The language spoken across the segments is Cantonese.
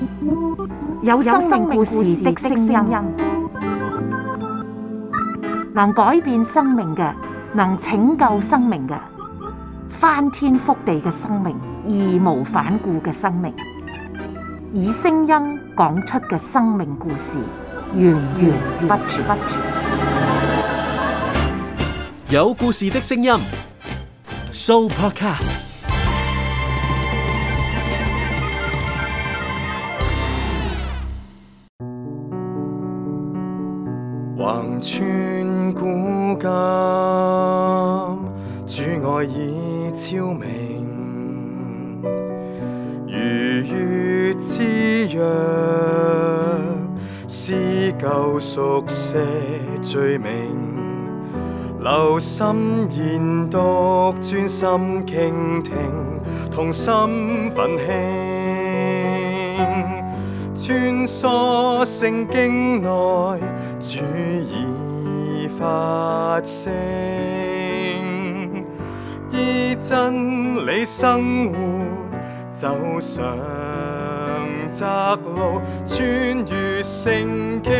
有生命故事的聲音，能改變生命嘅，能拯救生命嘅，翻天覆地嘅生命，義無反顧嘅生命，以聲音講出嘅生命故事，源源不絕。 有故事的聲音 ，Sooopodcast。 橫穿古今，主愛已超明，如月之約，撕舊熟寫罪名，留心研讀，專心傾聽，同心奮興，穿梭聖經內，主已發聲，依真理生活，走上窄路，穿越聖經。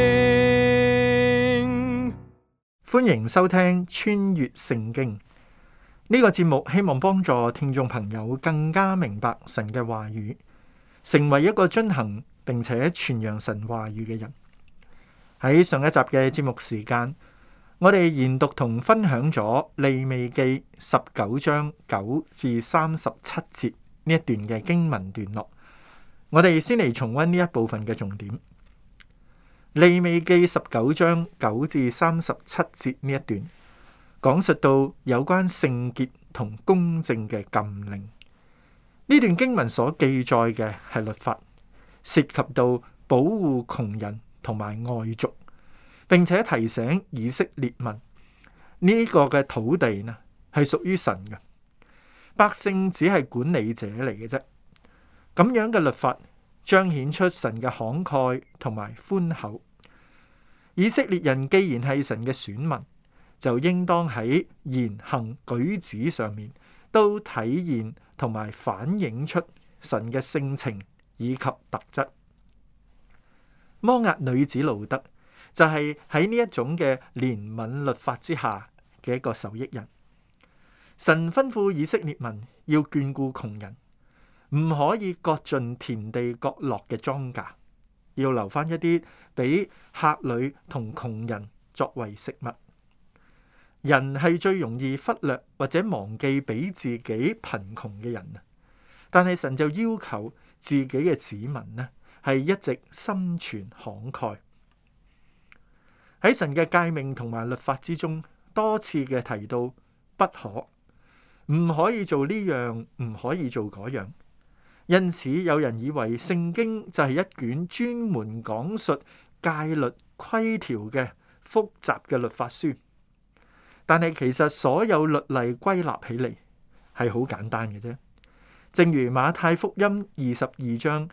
歡迎收聽穿越聖經呢個節目，希望幫助聽眾朋友更加明白神嘅話語，成為一個遵行並且傳揚神話語嘅人。喺上一集嘅節目時間，我哋研讀同分享咗利未記19章9至37節呢一段嘅經文段落。我哋先嚟重溫呢一部分嘅重點。利未記19章9至37節呢一段，講述到有關聖潔同公正嘅禁令。呢段經文所記載嘅係律法，涉及到保護窮人同埋外族，並且提醒以色列民呢個嘅土地呢係屬於神嘅，百姓只係管理者嚟嘅啫。咁樣嘅律法彰顯出神嘅慷慨同埋寬厚。以色列人既然係神嘅選民，就應當喺言行舉止上面都體現同埋反映出神嘅性情以及特質。摩押女子路得就係喺呢一種嘅憐憫律法之下嘅一個受益人。神吩咐以色列民要眷顧窮人，唔可以割盡田地角落嘅莊稼，要留翻一啲俾客旅同窮人作為食物。人係最容易忽略或者忘記俾自己貧窮嘅人啊，但係神就要求自己嘅子民呢係一直心存慷慨。喺神嘅誡命同埋律法之中，多次嘅提到不可，唔可以做呢樣，唔可以做嗰樣。因此有人以為聖經就係一卷專門講述戒律規條嘅複雜嘅律法書，但係其實所有律例歸納起嚟係好簡單嘅啫。正如馬太福音22章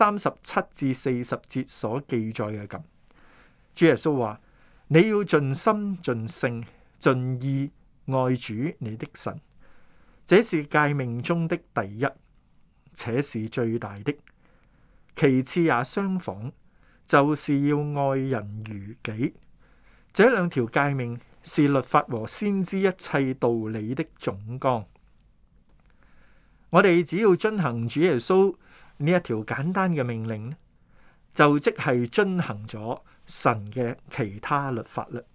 37至40節所記載嘅咁，主耶穌話：你要盡心盡性盡意愛主你的神，這是誡命中的第一，且是最大的。其次也相仿，就是要愛人如己。這兩條誡命是律法和先知一切道理的總綱。我哋只要遵行主耶穌呢一條簡單嘅命令，就即係遵行咗神嘅其他律法啦。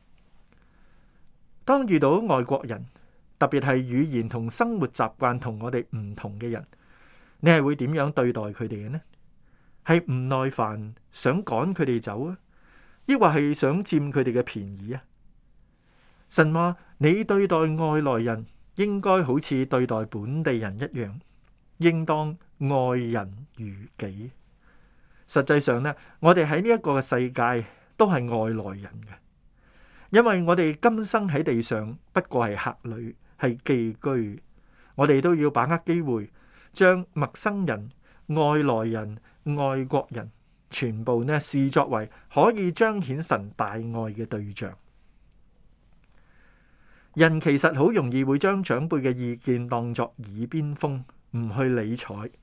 當遇到外國人，特別係語言同生活習慣同我哋唔同嘅人，你係會點樣對待佢哋嘅呢？係唔耐煩，想趕佢哋走啊，抑或係想佔佢哋嘅便宜啊？神話你對待外來人應該好似對待本地人一樣，應當愛人如己。實際上呢，我哋喺呢一個世界都係外來人嘅，因為我哋今生喺地上不過係客旅，係寄居。我哋都要把握機會，將陌生人、外來人、外國人全部呢視作為可以彰顯神大愛嘅對象。人其實好容易會將長輩嘅意見當作耳邊風，唔去理睬，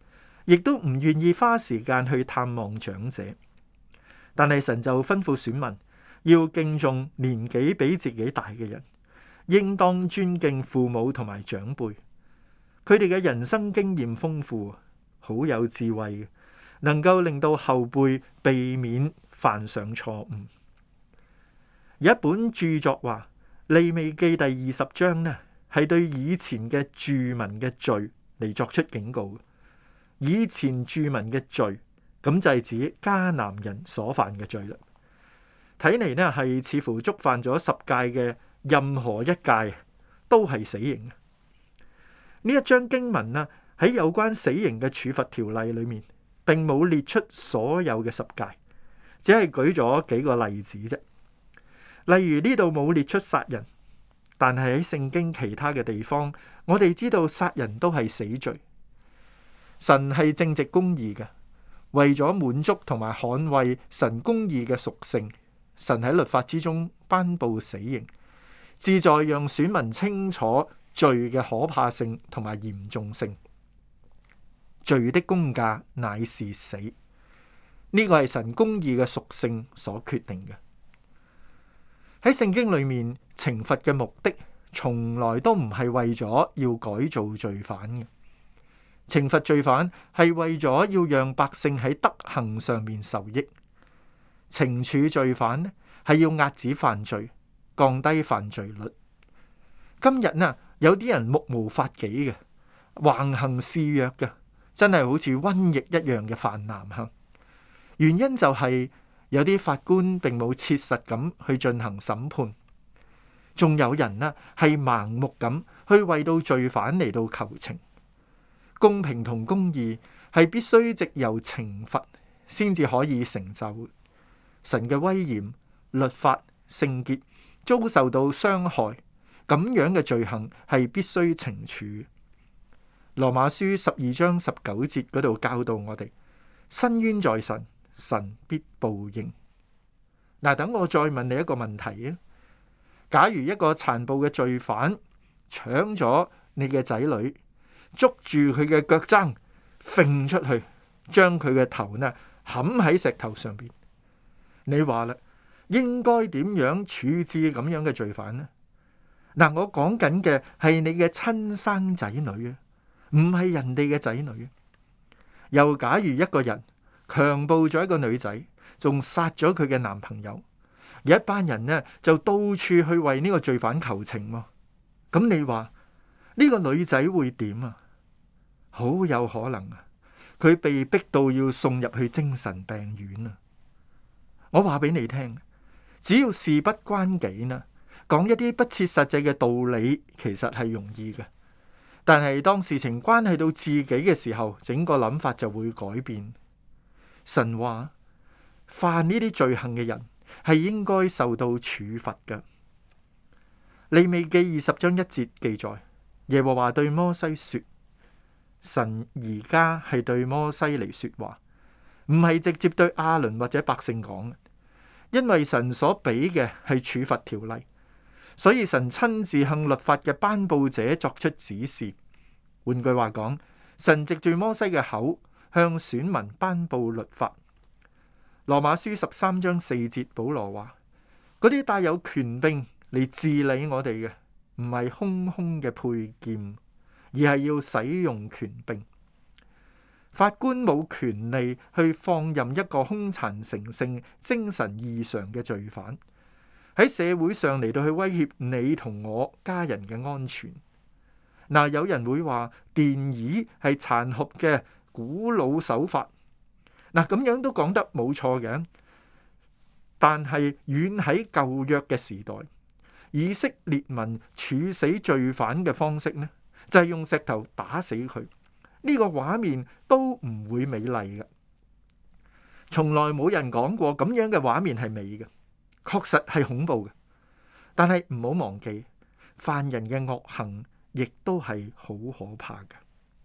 亦都唔願意花時間去探望長者。但係神就吩咐選民要敬重年紀比自己大嘅人，應當尊敬父母同埋長輩。佢哋嘅人生經驗豐富，好有智慧嘅，能夠令到後輩避免犯上錯誤。有一本著作話，利未記第20章呢，係對以前嘅住民嘅罪嚟作出警告。以前住民嘅罪，咁就係指迦南人所犯嘅罪啦。睇嚟呢係似乎觸犯咗10誡嘅任何一誡都係死刑。呢一章經文呢，喺有關死刑嘅處罰條例裏面，並冇列出所有嘅10誡，只係舉咗幾個例子啫。例如呢度冇列出殺人，但係喺聖經其他嘅地方，我哋知道殺人都係死罪。神係正直公義嘅，為咗滿足同埋捍衛神公義嘅屬性，神喺律法之中頒布死刑，旨在讓選民清楚罪嘅可怕性同埋嚴重性。罪的工價乃是死，呢個係神公義嘅屬性所決定嘅。喺聖經裏面，懲罰嘅目的從來都唔係為咗要改造罪犯嘅。懲罰罪犯係為咗要讓百姓喺德行上面受益。懲處罪犯呢，係要遏止犯罪，降低犯罪率。今日呢，有啲人目無法紀嘅，橫行肆虐嘅，真係好似瘟疫一樣嘅泛濫吓。原因就係有啲法官並冇切實咁去進行審判，仲有人呢係盲目咁去為到罪犯嚟到求情。公平同公義係必須藉由懲罰先至可以成就。神嘅威嚴、律法、聖潔遭受到傷害，咁樣嘅罪行係必須懲處。羅馬書12章19節嗰度教導我哋：伸冤在神，神必報應。嗱，等我再問你一個問題啊！假如一個殘暴嘅罪犯搶咗你嘅仔女，捉住佢嘅腳踭，揈出去，將佢嘅頭呢冚喺石頭上邊，你話啦，應該點樣處置咁樣嘅罪犯呢？嗱，我講緊嘅係你嘅親生仔女啊，唔係人哋嘅仔女。又假如一個人強暴咗一個女仔，仲殺咗佢嘅男朋友，有一班人呢就到處去為呢個罪犯求情喎。咁你話呢個女仔會點啊？好有可能啊，佢被逼到要送入去精神病院啊！我話俾你聽，只要事不關己呢，講一啲不切實際嘅道理，其實係容易嘅。但係當事情關係到自己嘅時候，整個諗法就會改變。神話犯呢啲罪行嘅人係應該受到處罰嘅。利未記20章1節記載，耶和華對摩西說，神而家係對摩西嚟說話，唔係直接對亞倫或者百姓講，因為神所俾嘅係處罰條例，所以神親自向律法嘅頒布者作出指示。換句話講，神藉住摩西嘅口向選民頒布律法。羅馬書13章4節，保羅話：嗰啲帶有權柄嚟治理我哋嘅，唔係空空嘅佩劍，而係要使用權柄。法官冇權利去放任一個兇殘成性、精神異常嘅罪犯喺社會上嚟到去威脅你同我家人嘅安全。嗱，有人會話電椅係殘酷嘅古老手法，嗱，咁樣都講得冇錯嘅。但係遠喺舊約嘅時代，以色列民處死罪犯嘅方式呢，就係用石頭打死佢。呢個畫面都唔會美麗嘅，從來冇人講過咁樣嘅畫面係美嘅，確實係恐怖嘅。但係唔好忘記，犯人嘅惡行亦都係好可怕嘅。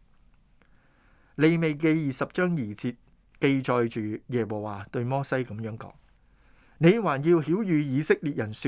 利未記20章2節記載住耶和華對摩西咁樣講：你還要曉諭以色列人說，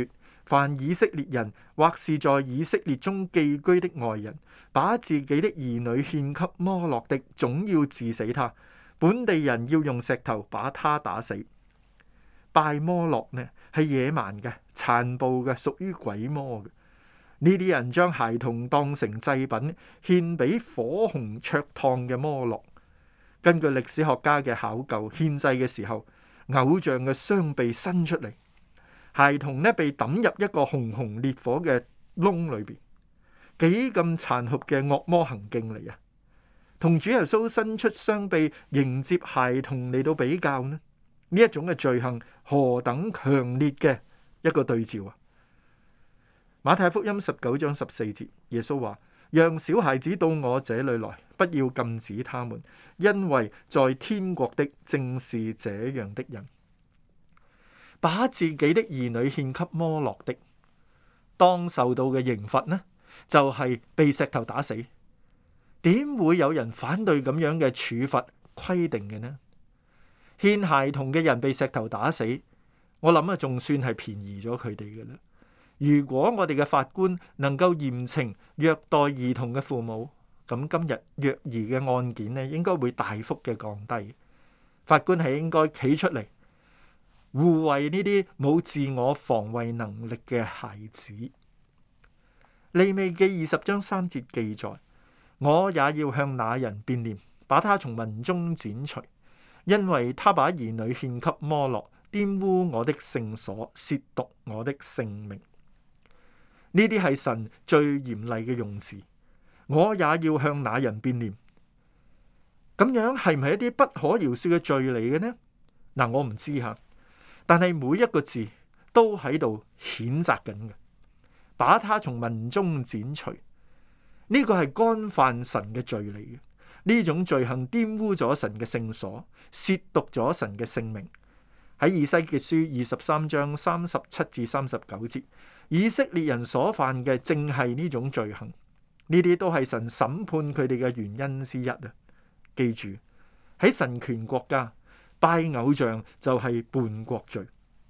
凡以色列人或是在以色列中寄居的外人，把自己的兒女獻給摩洛的，總要治死他。本地人要用石頭把他打死。拜摩洛呢係野蠻嘅、殘暴嘅，屬於鬼魔嘅。呢啲人將孩童當成祭品，獻俾火紅灼燙嘅摩洛。根據歷史學家嘅考究，獻祭嘅時候，偶像嘅雙臂伸出嚟，孩童呢被抌入一個熊熊烈火嘅窿裏邊，幾咁殘酷嘅惡魔行徑嚟啊！同主耶穌伸出雙臂迎接孩童嚟到比較呢？呢一種嘅罪行何等強烈嘅一個對照啊！馬太福音19章14節，耶穌話：讓小孩子到我這裏來，不要禁止他們，因為在天國的正是這樣的人。把自己的兒女獻給摩洛的，當受到嘅刑罰呢，就係被石頭打死。點會有人反對咁樣嘅處罰規定嘅呢？獻孩童嘅人被石頭打死，我諗啊，仲算係便宜咗佢哋嘅啦。如果我哋嘅法官能夠嚴懲虐待兒童嘅父母，咁今日虐兒嘅案件呢，應該會大幅嘅降低。法官係應該企出嚟護衛呢啲冇自我防衛能力嘅孩子。利未記20章3節記載：我也要向那人變臉，把他從民中剪除，因為他把兒女獻給摩洛，玷污我的聖所，褻瀆我的聖名。呢啲係神最嚴厲嘅用詞。我也要向那人變臉，咁樣係唔係一啲不可饒恕嘅罪嚟嘅呢？嗱，我唔知吓，但係每一個字都喺度譴責緊嘅，把他從民中剪除，呢個係干犯神嘅罪嚟嘅。呢種罪行玷污咗神嘅聖所，褻瀆咗神嘅聖名。喺以西結書23章37至39節，以色列人所犯嘅正係呢種罪行。呢啲都係神審判佢哋嘅原因之一啊！記住，喺神權國家，拜偶像就係叛國罪。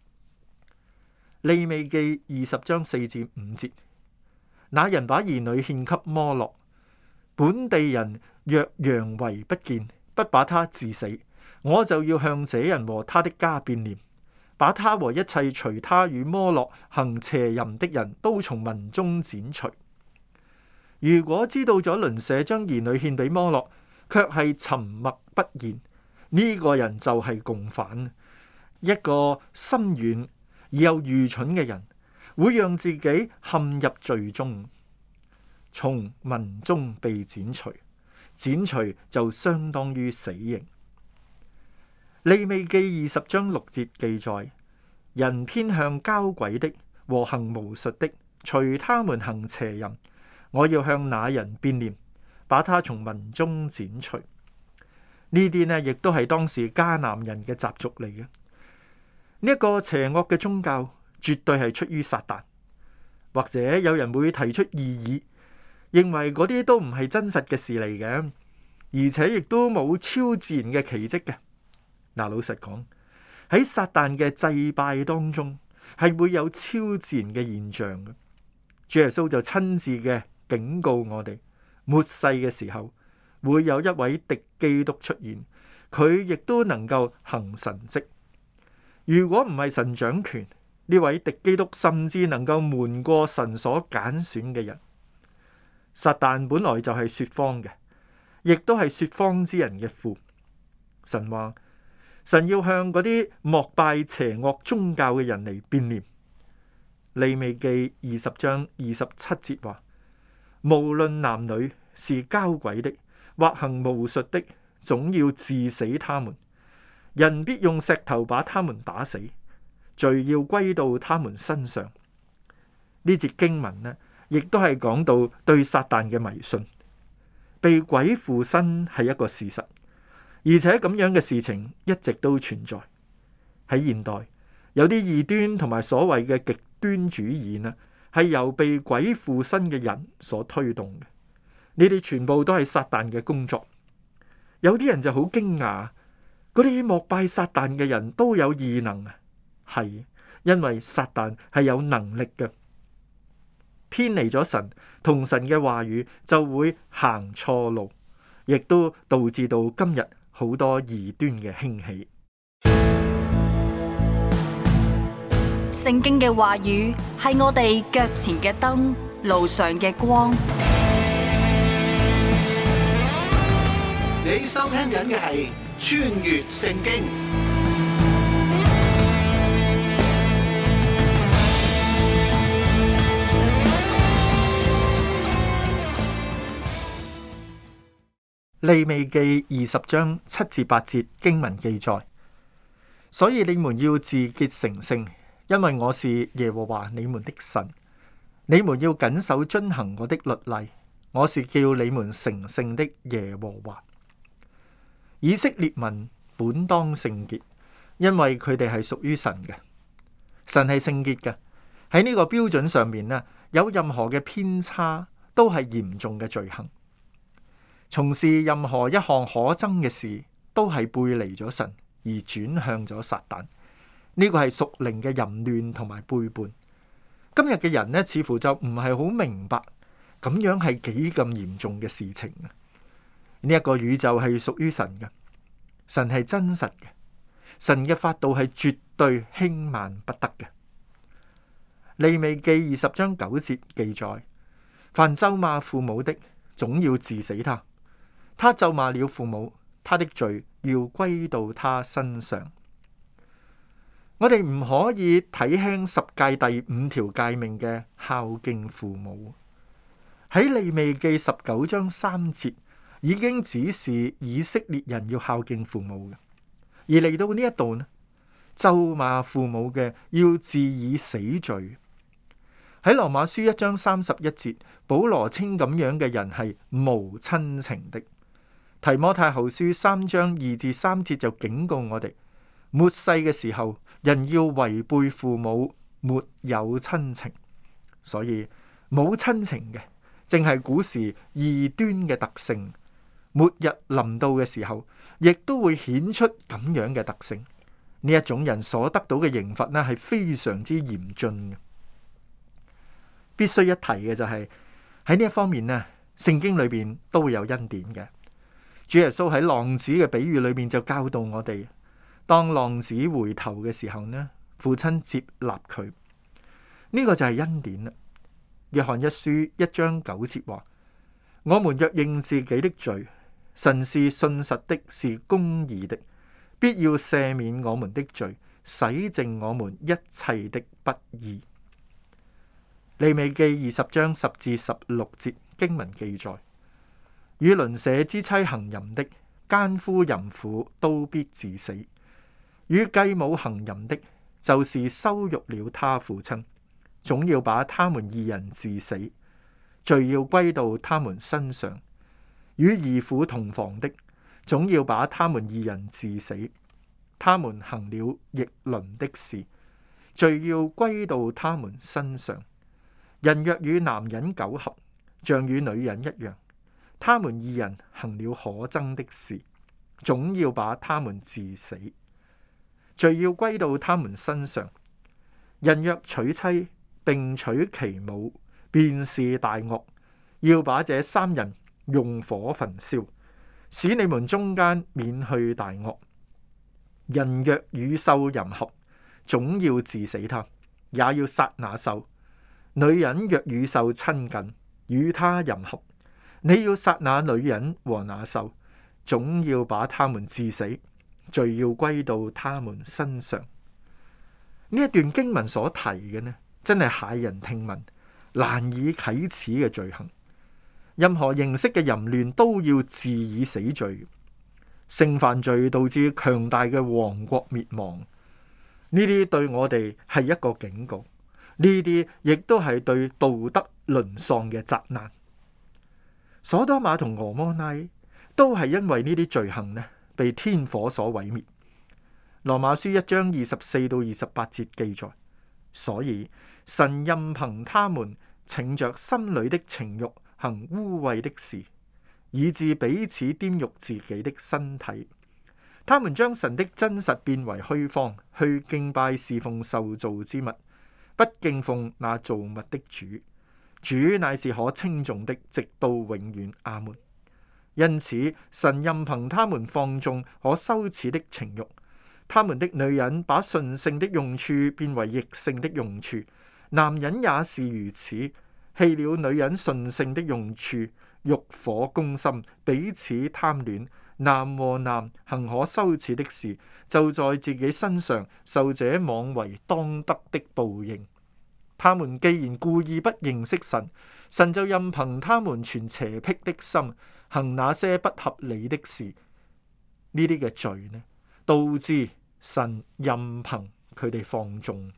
利未記20章4至5節，那人把兒女獻給摩洛，本地人若佯為不見，不把他治死，我就要向這人和他的家變臉，把他和一切隨他與摩洛行邪淫的人都從民中剪除。如果知道咗鄰舍將兒女獻俾摩洛，卻係沉默不言，呢個人就係共犯。一個心軟而又愚蠢嘅人，會讓自己陷入罪中，從民中被剪除。剪除就相當於死刑。利未記20章6節記載：人偏向交鬼的和行巫術的，隨他們行邪淫，我要向那人變臉，把他從民中剪除。呢啲呢，亦都係當時迦南人嘅習俗嚟嘅。呢一個邪惡嘅宗教，絕對係出於撒旦。或者有人會提出異議，認為嗰啲都唔係真實嘅事嚟嘅，而且亦都冇超自然嘅奇蹟嘅。嗱，老實講，喺撒旦嘅祭拜當中，係會有超自然嘅現象嘅。主耶穌就親自嘅警告我哋，末世嘅時候會有一位敵基督出現，佢亦都能夠行神蹟。如果唔係神掌權，呢位敵基督甚至能夠瞞過神所揀選嘅人。撒旦本來就係說謊嘅，亦都係說謊之人嘅父。神話，神要向嗰啲膜拜邪惡宗教嘅人嚟變臉。利未記20章27節話：無論男女，是交鬼的或行巫術的，總要治死他們。人必用石頭把他們打死，罪要歸到他們身上。呢節經文呢，亦都係講到對撒旦嘅迷信，被鬼附身係一個事實，而且咁樣嘅事情一直都存在。喺現代，有啲異端同埋所謂嘅極端主義呢，係由被鬼附身嘅人所推動嘅。呢啲全部都係撒旦嘅工作。有啲人就好驚訝，嗰啲膜拜撒旦嘅人都有異能啊！係， 因為撒旦係有能力嘅。偏離咗神同神嘅話語，就會行錯路，亦都導致到今日好多異端嘅興起。 聖經嘅話語係我哋腳前嘅燈，路上嘅光。 你收聽緊嘅係穿越聖經。 利未記20章7至8節經文記載：所以你們要自潔成聖，因為我是耶和華你們的神。你們要謹守遵行我的律例，我是叫你們成聖的耶和華。以色列民本當聖潔，因為佢哋係屬於神嘅。神係聖潔嘅，喺呢個標準上面呢，有任何嘅偏差都係嚴重嘅罪行。從事任何一項可憎嘅事，都係背離咗神而轉向咗撒旦。呢個係屬靈嘅淫亂同埋背叛。今日嘅人呢，似乎就唔係好明白咁樣係幾咁嚴重嘅事情。呢一個宇宙係屬於神嘅，神係真實嘅，神嘅法度係絕對輕慢不得嘅。利未記20章9節記載：凡咒罵父母的，總要治死他。他咒罵了父母，他的罪要歸到他身上。我哋唔可以睇輕十誡第5條誡命嘅孝敬父母。喺利未記19章3節已經指示以色列人要孝敬父母嘅，而嚟到呢一度呢，咒罵父母嘅要治以死罪。喺羅馬書1章31節，保羅稱咁樣嘅人係無親情的。提摩太後書3章2至3節就警告我哋，末世嘅時候，人要違背父母，沒有親情。所以冇親情嘅，正係古時異端嘅特性。末日臨到嘅時候，亦都會顯出咁樣嘅特性。呢一種人所得到嘅刑罰呢，係非常之嚴峻嘅。必須一提嘅就係喺呢一方面呢，聖經裏邊都會有恩典嘅。主耶穌喺浪子嘅比喻裏面就教導我哋，當浪子回頭嘅時候呢，父親接納佢，呢個就係恩典啦。約翰一書1章9節話：我們若認自己的罪，神是信實的，是公義的，必要赦免我們的罪，洗淨我們一切的不義。利未記20章10至16節經文記載：與鄰舍之妻行淫的，奸夫淫婦都必治死；與繼母行淫的，就是羞辱了他父親，總要把他們二人治死，罪要歸到他們身上；與兒婦同房的，總要把他們二人治死，他們行了逆倫的事，罪要歸到他們身上。人若與男人苟合，像與女人一樣，他們二人行了可憎的事，總要把他們治死，罪要歸到他們身上。人若娶妻並娶其母，便是大惡，要把這三人用火焚燒，使你們中間免去大惡。人若與獸淫合，總要治死他，也要殺那獸。女人若與獸親近，與他淫合，你要殺那女人和那獸，總要把他們治死，罪要歸到他們身上。呢一段經文所提嘅呢，真係駭人聽聞、難以啟齒嘅罪行。任何形式嘅淫亂都要治以死罪。性犯罪導致強大嘅王國滅亡，呢啲對我哋係一個警告。呢啲亦都係對道德淪喪嘅責難。所多瑪同蛾摩拉都係因為呢啲罪行呢，被天火所毀滅。羅馬書1章24到28節記載，所以神任憑他們逞着心裏的情慾行污穢的事，以致彼此玷辱自己的身體。 他們將神的真實變為虛謊，去敬拜侍奉受造之物，不敬奉那造物的主。主乃是可稱頌的，直到永遠。阿門。因此，神任憑他們放縱可羞恥的情慾，他們的女人把順性的用處變為逆性的用處，男人也是如此，棄了女人順性的用處，欲火攻心，彼此貪戀，男和男行可羞恥的事，就在自己身上受這妄為當得的報應。他們既然故意不認識神，神就任憑他們存邪僻的心，行那些不合理的事。呢啲嘅罪呢，導致神任憑佢哋放縱。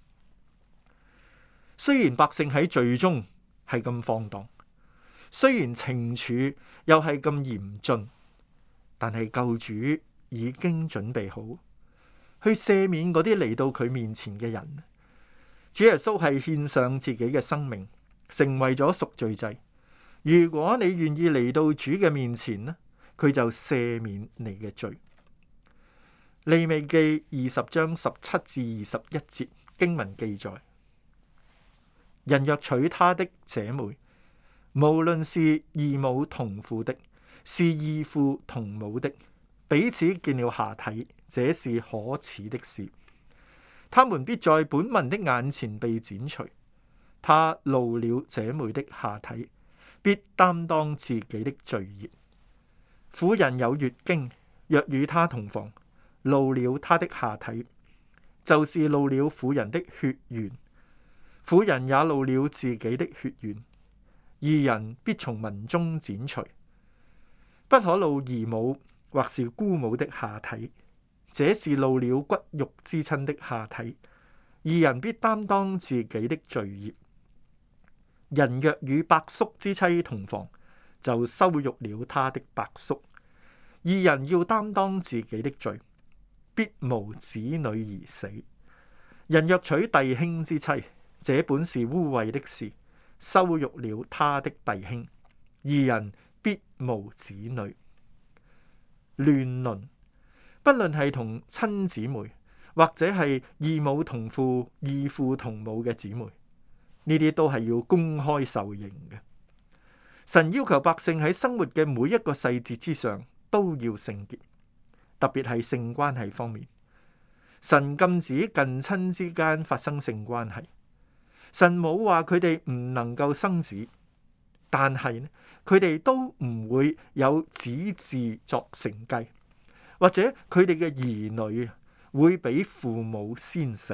雖然百姓喺罪中係咁放蕩，雖然懲處又係咁嚴峻，但係救主已經準備好去赦免嗰啲嚟到佢面前嘅人。主耶穌係獻上自己嘅生命，成為咗贖罪祭。如果你願意嚟到主嘅面前呢，佢就赦免你嘅罪。利未記20章17至21節經文記載：人若娶他的姐妹，無論是異母同父的，是異父同母的，彼此見了下體，這是可恥的事。他們必在本民的眼前被剪除。他露了姐妹的下體，必擔當自己的罪孽。婦人有月經，若與他同房，露了他的下體，就是露了婦人的血緣。婦人也露了自己的血緣，二人必從民中剪除。不可露姨母或是姑母的下體，這是露了骨肉之親的下體，二人必擔當自己的罪孽。人若與伯叔之妻同房，就羞辱了他的伯叔，二人要擔當自己的罪，必無子女而死。人若娶弟兄之妻，這本是污穢的事，羞辱了他的弟兄，二人必無子女。亂倫，不論係同親姊妹，或者係異母同父、異父同母嘅姊妹，呢啲都係要公開受刑嘅。神要求百姓喺生活嘅每一個細節之上都要聖潔，特別係性關係方面。神禁止近親之間發生性關係。神冇話佢哋唔能夠生子，但係呢，佢哋都唔會有子嗣作承繼，或者佢哋嘅兒女會比父母先死。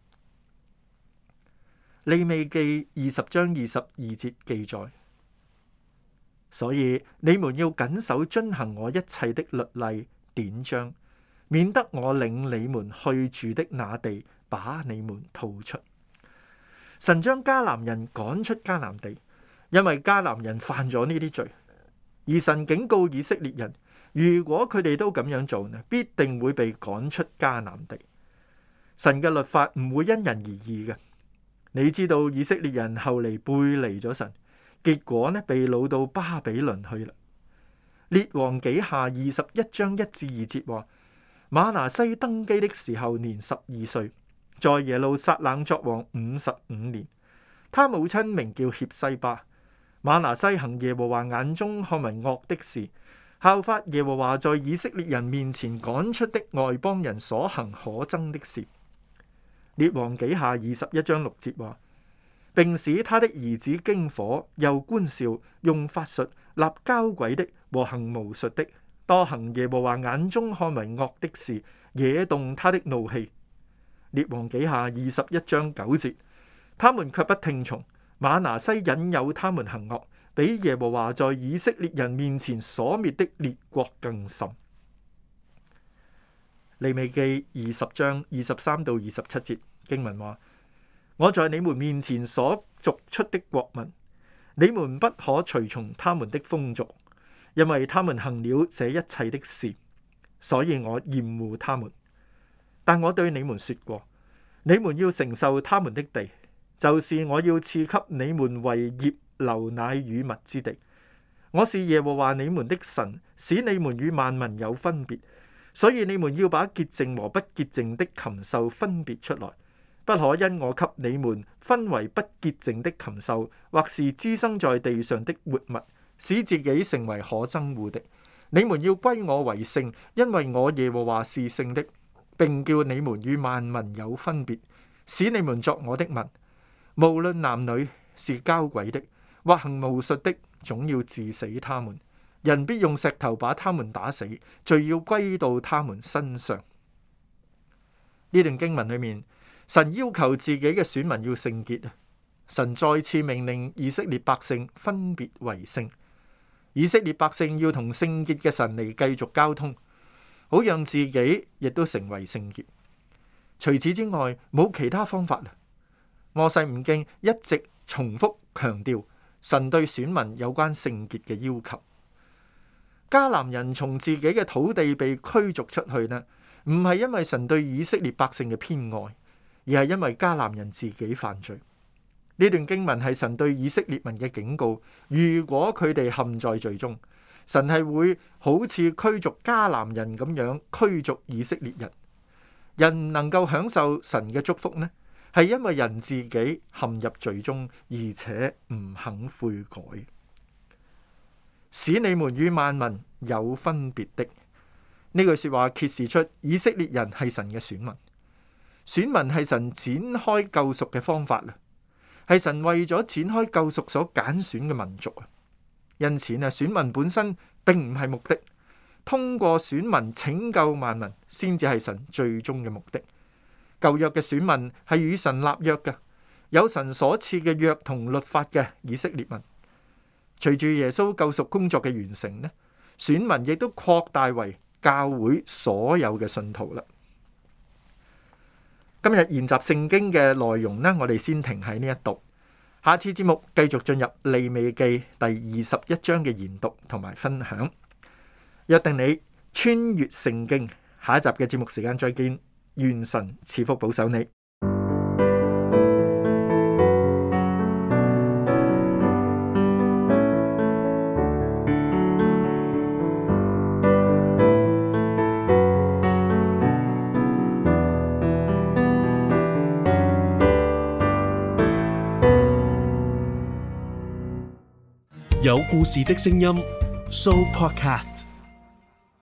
利未記20章22節記載：所以你們要謹守遵行我一切的律例典章，免得我領你們去住的那地把你們吐出。神將迦南人趕出迦南地，因為迦南人犯咗呢啲罪，而神警告以色列人，如果佢哋都咁樣做呢，必定會被趕出迦南地。神嘅律法唔會因人而異嘅。你知道以色列人後嚟背離咗神，結果呢，被擄到巴比倫去啦。列王紀下21章1至2節話：瑪拿西登基的時候年12歲。在耶路撒冷作王55年，他母親名叫協西巴。瑪拿西行耶和華眼中看為惡的事，效法耶和華在以色列人面前趕出的外邦人所行可憎的事。列王紀下21章6節話，並使他的兒子經火，又觀兆，用法術，立交鬼的和行巫術的，多行耶和華眼中看為惡的事，惹動他的怒氣。列王紀下21章9節，他們卻不聽從，瑪拿西引誘他們行惡，比耶和華在以色列人面前所滅的列國更甚。利未記20章23到27節經文話：我在你們面前所逐出的國民，你們不可隨從他們的風俗，因為他們行了這一切的事，所以我厭惡他們。但我對你們說過，你們要承受他們的地，就是我要賜給你們為業流奶與蜜之地。我是耶和華你們的神，使你們與萬民有分別， 所以你們要把潔淨和不潔淨的禽獸分別出來，不可因我給你們分為不潔淨的禽獸，或是滋生在地上的活物，使自己成為可憎惡的。你們要歸我為聖，因為我耶和華是聖的，並叫你們與萬民有分別，使你們作我的民。無論男女，是交鬼的，或行巫術的，總要治死他們。人必用石頭把他們打死，罪要歸到他們身上。呢段經文裏面，神要求自己嘅選民要聖潔。神再次命令以色列百姓分別為聖。以色列百姓要同聖潔嘅神嚟繼續交通，好讓自己亦都成為聖潔。除此之外，冇其他方法。摩西五經一直重複強調神對選民有關聖潔嘅要求。迦南人從自己嘅土地被驅逐出去呢，唔係因為神對以色列百姓嘅偏愛，而係因為迦南人自己犯罪。呢段經文係神對以色列民嘅警告，如果佢哋陷在罪中，神係會好似驅逐迦南人咁樣驅逐以色列人。人能夠享受神嘅祝福呢，係因為人自己陷入罪中，而且唔肯悔改。使你們與萬民有分別的，呢句說話揭示出以色列人係神嘅選民，選民係神展開救贖嘅方法啊，係神為咗展開救贖所揀選嘅民族啊。因此啊，選民本身並唔係目的，通過選民拯救萬民先至係神最終嘅目的。舊約嘅選民係與神立約嘅，有神所賜嘅約同律法嘅以色列民。隨住耶穌救贖工作嘅完成呢，選民亦都擴大為教會所有嘅信徒啦。今日研習聖經嘅內容呢，我哋先停喺呢一度。下次節目繼續進入利未記第21章嘅研讀同埋分享。約定你穿越聖經，下一集嘅節目時間再見。願神賜福保守你。 有故事的聲音 Show Podcast。